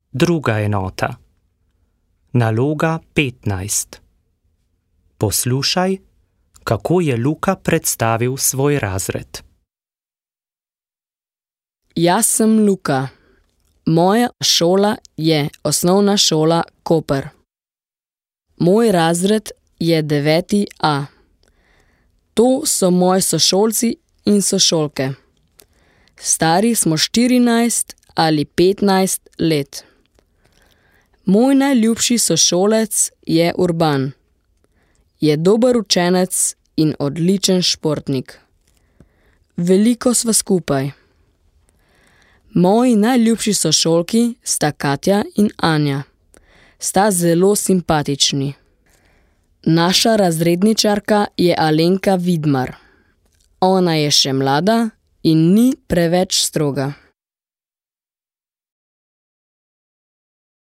Druga enota. Naloga 15. Poslušaj, kako je Luka predstavil svoj razred. Jaz sem Luka. Moja šola je osnovna šola Koper. Moj razred je 9A. To so moji sošolci in sošolke. Stari smo 14 ali 15 let. Moj najljubši sošolec je Urban. Je dober učenec in odličen športnik. Veliko sva skupaj. Moji najljubši sošolki sta Katja in Anja. Sta zelo simpatični. Naša razredničarka je Alenka Vidmar. Ona je še mlada in ni preveč stroga.